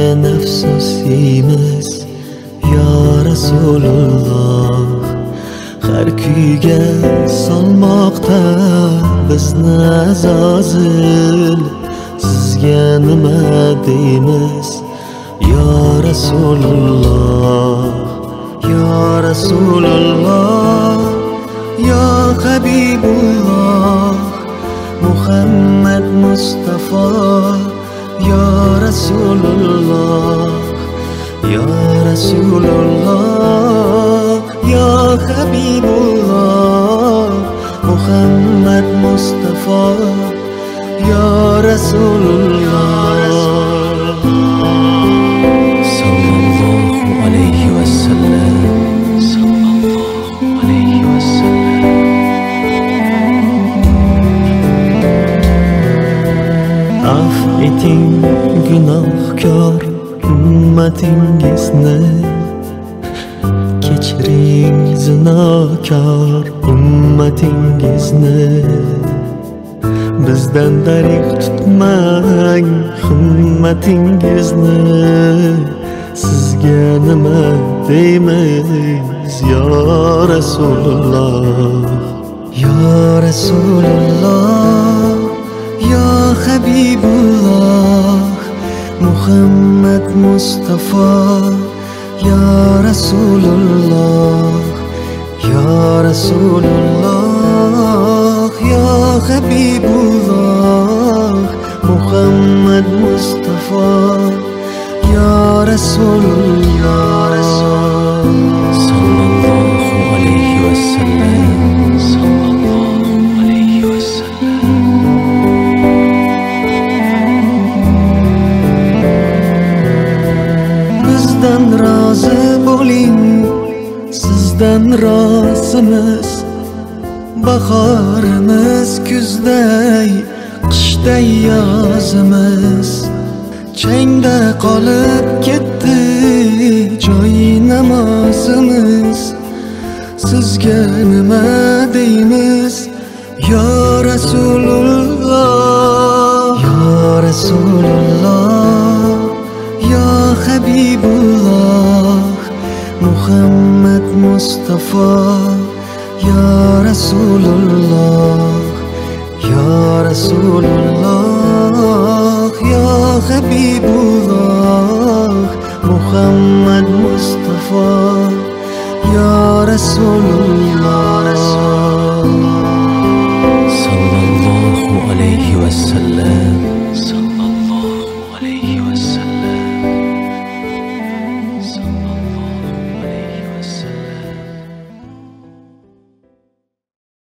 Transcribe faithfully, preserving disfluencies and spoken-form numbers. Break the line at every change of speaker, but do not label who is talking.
degan afsusimiz ya Rasululloh, har kuyga solmoqda bizni azozil. Sizga nima deymiz ya Rasululloh, ya Rasululloh, ya Habibulloh, Muhammad Mustafa, ya Rasululloh, ya Rasululloh, ya Habibulloh, Muhammad Mustafa, ya Rasulullah. Sallallahu alayhi wa sallam, sallallahu alayhi wa sallam. Af eting günahkor ummatingizni, kechiring zinokor ummatingizni. Bizdan dariq tutmang himmatingizni. Sizga nima deymiz ya Rasululloh, ya Rasululloh, ya Habibulloh, Muhammad Mustafa, ya Rasululloh, ya Rasululloh, ya Habibullah, Muhammad Mustafa, ya Rasulullah. Sallallahu alayhi wa sallam, sallallahu alayhi wa sallam. Bizdan rozi bo'ling, sizdan rozimiz. Bahorimiz kuzday, qishday yozimiz. Changda qolib ketdi joy namozimiz. Sizga nima deymiz ya Rasululloh, ya Rasululloh, ya Habibulloh, Muhammad Mustafa, ya Rasulullah, ya Rasulullah, ya Habibullah, Muhammad Mustafa, ya Rasulullah.